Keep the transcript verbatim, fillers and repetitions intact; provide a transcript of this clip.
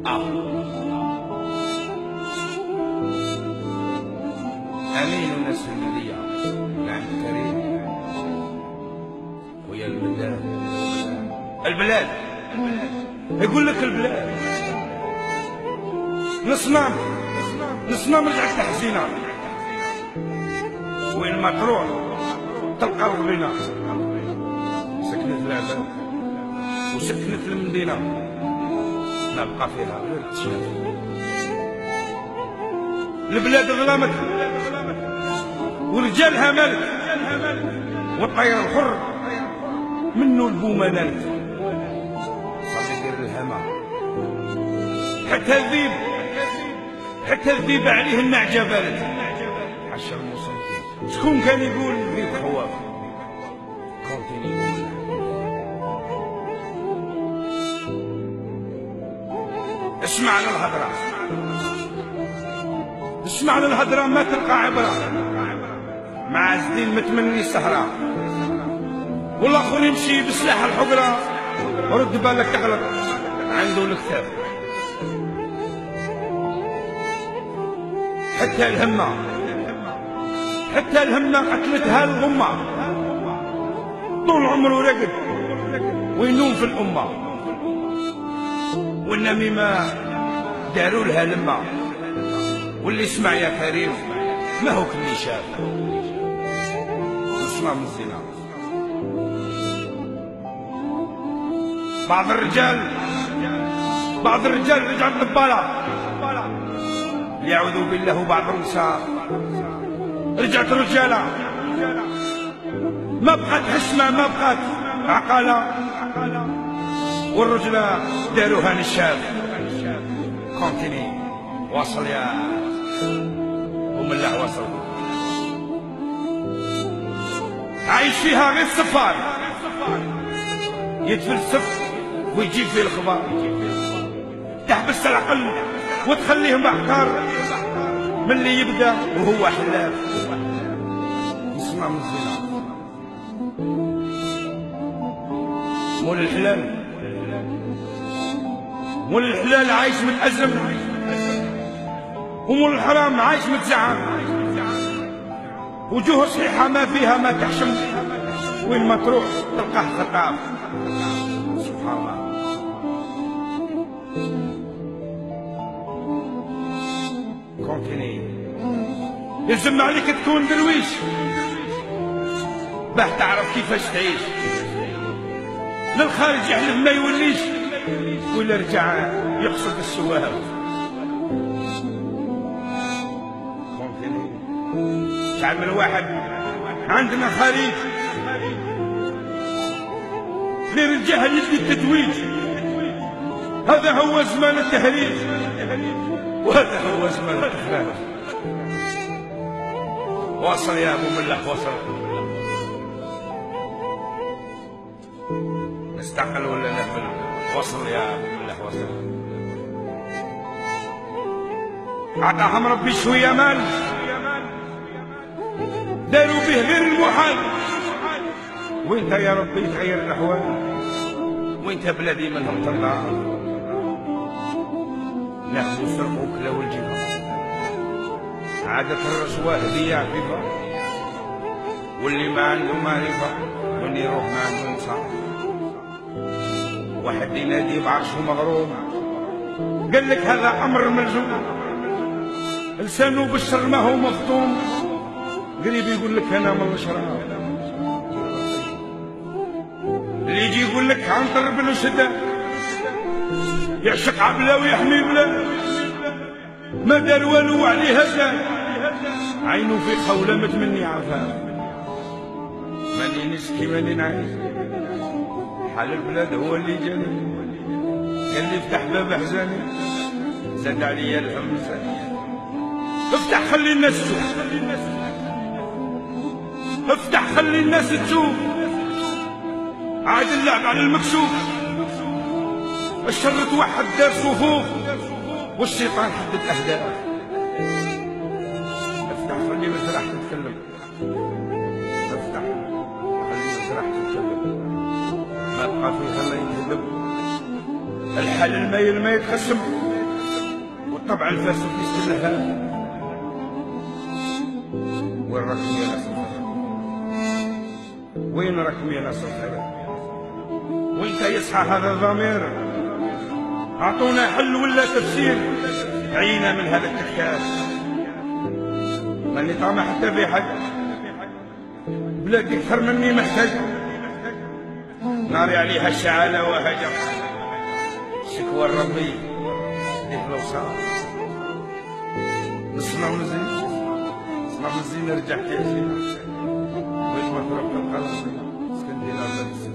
آه. أمين الناس المدية نعم كريم ويا البلاد البلاد يقول لك البلاد نصنام نصنام رجعت تحزينة وين ما تروح تلقى ربنا سكنت العباد وسكنت المدينة ما بقى فيها غير التشاف. البلاد ظلمت ورجالها ملك والطير الحر منو البومة نالت صافي دير الهما حتى الذيب حتى الذيب عليه النعجة بالت حشر المصنفين. شكون كان يقول الذيب خواف كونتيني يقول اسمعنا الهضرة اسمعنا الهضرة ما تلقى عبرة مع الدين متمني السهرة والاخر يمشي بسلاح الحقرة رد بالك تغلط عنده الكتاب. حتى الهمة حتى الهمة قتلتها الغمة طول عمره رقد وينوم في الأمة والنميمة داروا لها لمة واللي يسمع يا كريم ما هو كل شاف نصنام الزنا. بعض الرجال بعض الرجال رجع الضبالة يعوذ بالله وبعض النساء رجعت رجالة ما بقات حشمة ما بقات عقالة والرجلة داروها نشاف. كونتيني واصل يا وملح وصل عايش فيها غير السفار يتفلسف ويجيب فيه الخبار تحبس العقل وتخليه محتار من اللي يبدا وهو حلاف نصنام الزنا. مول الحلال مول الحلال عايش متأزم ومول الحرام عايش متزعم وجوه صحيحة ما فيها ما تحشم وين ما تروح تلقاه خطاب. سبحان الله. كونتيني يلزم عليك تكون درويش باه تعرف كيفاش تعيش للخارج يحلف ما يوليش ولا رجع يقصد السواه. كونتيني تعمل واحد عندنا خارج غير الجهل يدي التتويج هذا هو زمان التهريج وهذا هو زمان التخلاف. واصل يا ابو ملح وصل نستعقل ولا نقبل. وصل يا ابو ملح وصل عطاهم ربي شويه مال داروا به غير المحال وانت يا ربي تغير الاحوال وانت بلادي منهم طلع ناخذوا سرقوا كلاو الجبهه عادة الرشوة هدية عفيفة واللي ما عنده معرفة واللي يروح ما عنده نصح. واحد ينادي بعرشه مغروم قال لك هذا أمر ملزوم لسانه بالشر ما هو مفطوم قريب يقول لك أنا من الشراب اللي يجي يقول لك عنطر بن شدة يعشق عبله ويحمي بلا ما دار والو عليه هزا عينه في قولة متمني عفاف ماني نسكي ماني نعيش حال البلاد هو اللي جاني قال لي افتح باب احزاني زاد عليا الهم ثانية افتح خلي الناس تشوف افتح خلي الناس تشوف عاد اللعب على المكشوف الشر توحد دار صفوف والشيطان حدد اهداف. افتح خلي مسرح تتكلم افتح خلي مسرح تتكلم ما بقى فيها ما يتهدم الحل المايل ما يتقسم الطبع الفاسد يستلها. وين راكم يا ناس الخير؟ وين راكم يا ناس الخير؟ وين يصحى هذا الضمير؟ اعطونا حل ولا تفسير، عينا من هذا التكاس. ماني طامع حتى في حد، بلادي اكثر مني محتاج، ناري عليها الشعالة وهجر، شكوى ربي ديك الوصال. نسمع مزيان نسمع مزيان، رجعت عشرين وين ما تروح تلقى القلم، سكندي لا